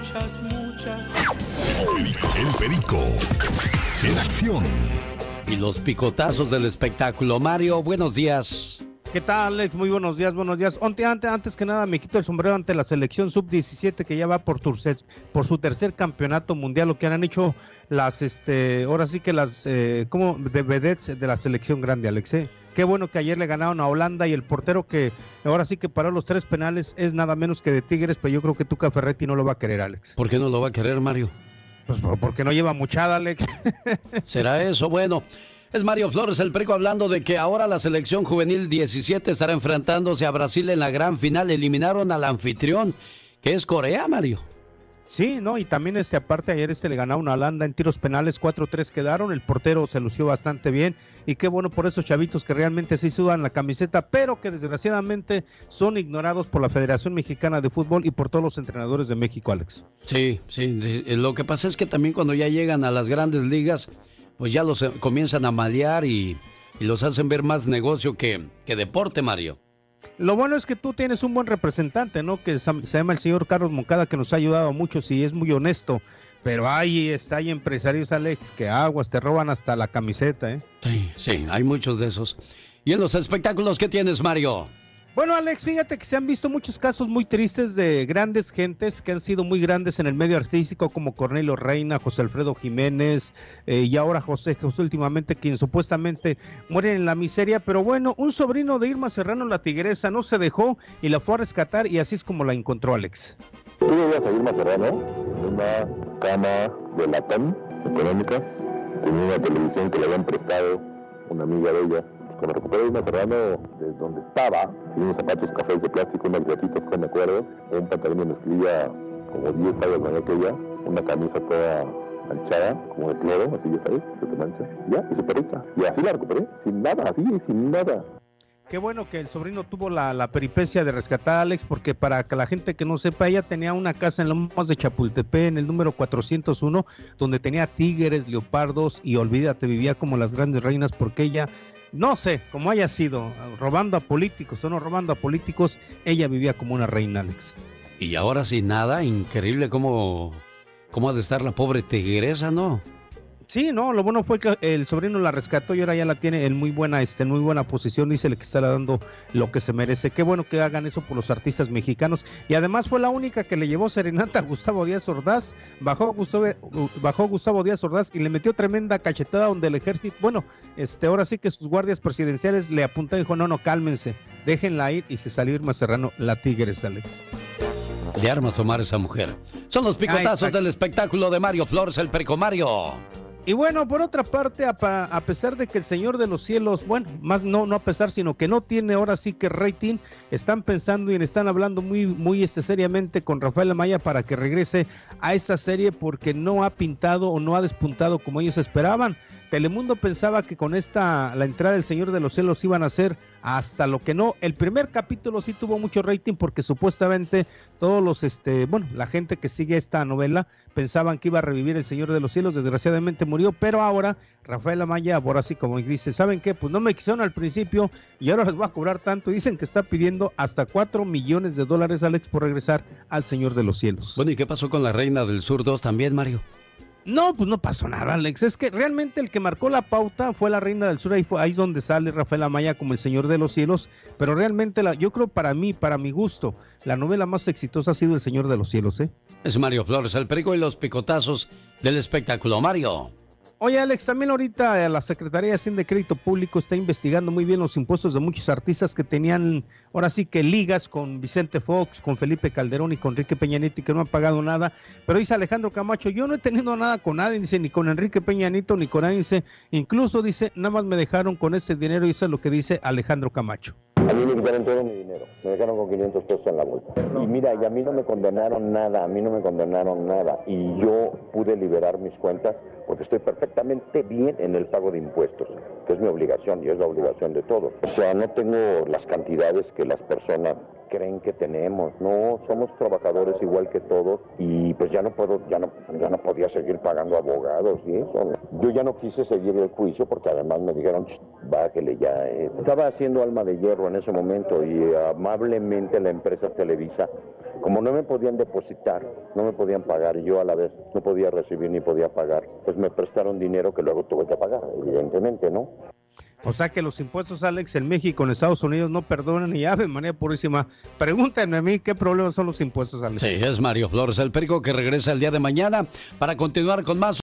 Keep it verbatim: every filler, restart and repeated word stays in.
muchas, muchas. El Perico, en acción. Y los picotazos del espectáculo. Mario, buenos días. ¿Qué tal, Alex? Muy buenos días, buenos días. Antes, antes, antes que nada, me quito el sombrero ante la selección sub diecisiete que ya va por, turces, por su tercer campeonato mundial, lo que han hecho las, este, ahora sí que las, eh, como de vedettes de la selección grande, Alex, ¿eh? Qué bueno que ayer le ganaron a Holanda y el portero que ahora sí que paró los tres penales es nada menos que de Tigres, pero yo creo que Tuca Ferretti no lo va a querer, Alex. ¿Por qué no lo va a querer, Mario? Pues porque no lleva muchada, Alex. ¿Será eso? Bueno, es Mario Flores, el Perico, hablando de que ahora la selección juvenil diecisiete estará enfrentándose a Brasil en la gran final. Eliminaron al anfitrión, que es Corea, Mario. Sí, no, y también este aparte ayer este le ganaron a Holanda en tiros penales, cuatro tres quedaron, el portero se lució bastante bien y qué bueno por esos chavitos que realmente sí sudan la camiseta, pero que desgraciadamente son ignorados por la Federación Mexicana de Fútbol y por todos los entrenadores de México, Alex. Sí, sí, lo que pasa es que también cuando ya llegan a las grandes ligas, pues ya los comienzan a malear y, y los hacen ver más negocio que, que deporte, Mario. Lo bueno es que tú tienes un buen representante, ¿no? Que se llama el señor Carlos Moncada, que nos ha ayudado mucho y es muy honesto. Pero ahí está, hay empresarios, Alex, que aguas, te roban hasta la camiseta, ¿eh? Sí, sí, hay muchos de esos. ¿Y en los espectáculos qué tienes, Mario? Bueno, Alex, fíjate que se han visto muchos casos muy tristes de grandes gentes que han sido muy grandes en el medio artístico, como Cornelio Reina, José Alfredo Jiménez, eh, y ahora José José últimamente, quien supuestamente muere en la miseria. Pero bueno, un sobrino de Irma Serrano, la tigresa, no se dejó y la fue a rescatar, y así es como la encontró, Alex. Tú veías a Irma Serrano en una cama de latón económica, tenía una televisión que le habían prestado una amiga de ella. Cuando recuperé Irma Serrano de donde estaba, tenía unos zapatos cafés de plástico, unos gatitos que me acuerdo, un pantalón de mezclilla como diez tallas mayor que ella, una camisa toda manchada, como de cloro, así ya sabes, que te mancha, ya, y súper rica. Y así la recuperé, sin nada, así, sin nada. Qué bueno que el sobrino tuvo la, la peripecia de rescatar a Alex, porque para que la gente que no sepa, ella tenía una casa en Lomas de Chapultepec, en el número cuatrocientos uno, donde tenía tigres, leopardos, y olvídate, vivía como las grandes reinas, porque ella, no sé, como haya sido, robando a políticos o no robando a políticos, ella vivía como una reina, Alex. Y ahora sin nada, increíble cómo, cómo ha de estar la pobre tigresa, ¿no? Sí, no, lo bueno fue que el sobrino la rescató y ahora ya la tiene en muy buena, este, en muy buena posición, dice que está dando lo que se merece. Qué bueno que hagan eso por los artistas mexicanos. Y además fue la única que le llevó serenata a Gustavo Díaz Ordaz, bajó Gustavo, bajó Gustavo Díaz Ordaz y le metió tremenda cachetada donde el ejército, bueno, este, ahora sí que sus guardias presidenciales le apuntaron y dijo, no, no, cálmense, déjenla ir, y se salió Irma Serrano, la Tigres, Alex. De armas tomar esa mujer. Son los picotazos Ay, del espectáculo de Mario Flores, el Perico. Mario. Y bueno, por otra parte, a, a pesar de que el Señor de los Cielos, bueno, más no, no a pesar, sino que no tiene ahora sí que rating, están pensando y están hablando muy, muy este, seriamente con Rafael Amaya para que regrese a esa serie, porque no ha pintado o no ha despuntado como ellos esperaban. Telemundo pensaba que con esta, la entrada del Señor de los Cielos iban a hacer hasta lo que no. El primer capítulo sí tuvo mucho rating porque supuestamente todos los, este, bueno, la gente que sigue esta novela pensaban que iba a revivir el Señor de los Cielos, desgraciadamente murió, pero ahora Rafael Amaya, ahora sí como dice, ¿saben qué? Pues no me quisieron al principio y ahora les voy a cobrar tanto. Dicen que está pidiendo hasta cuatro millones de dólares, Alex, por regresar al Señor de los Cielos. Bueno, ¿y qué pasó con la Reina del Sur dos también, Mario? No, pues no pasó nada, Alex. Es que realmente el que marcó la pauta fue la Reina del Sur. Ahí, fue, ahí es donde sale Rafael Amaya como el Señor de los Cielos. Pero realmente, la, yo creo para mí, para mi gusto, la novela más exitosa ha sido El Señor de los Cielos, ¿eh? Es Mario Flores, el Perico, y los picotazos del espectáculo. Mario. Oye, Alex, también ahorita la Secretaría de Hacienda y Crédito Público está investigando muy bien los impuestos de muchos artistas que tenían, ahora sí que ligas con Vicente Fox, con Felipe Calderón y con Enrique Peña Nieto, y que no han pagado nada. Pero dice Alejandro Camacho, yo no he tenido nada con nadie, dice, ni con Enrique Peña Nieto, ni con nadie, dice, incluso dice, nada más me dejaron con ese dinero, y eso es lo que dice Alejandro Camacho. A mí me quitaron todo mi dinero, me dejaron con quinientos pesos en la bolsa. Y mira, y a mí no me condenaron nada, a mí no me condenaron nada. Y yo pude liberar mis cuentas porque estoy perfectamente bien en el pago de impuestos, que es mi obligación y es la obligación de todos. O sea, no tengo las cantidades que las personas creen que tenemos, no, somos trabajadores igual que todos y pues ya no puedo, ya no, ya no podía seguir pagando abogados y eso. Yo ya no quise seguir el juicio porque además me dijeron, bájele ya. Eh. Estaba haciendo Alma de Hierro en ese momento y amablemente la empresa Televisa Como no me podían depositar, no me podían pagar, y yo a la vez no podía recibir ni podía pagar, pues me prestaron dinero que luego tuve que pagar, evidentemente, ¿no? O sea que los impuestos, Alex, en México, en Estados Unidos no perdonan y Ave María Purísima. Pregúntenme a mí qué problemas son los impuestos, Alex. Sí, es Mario Flores, el Perico, que regresa el día de mañana para continuar con más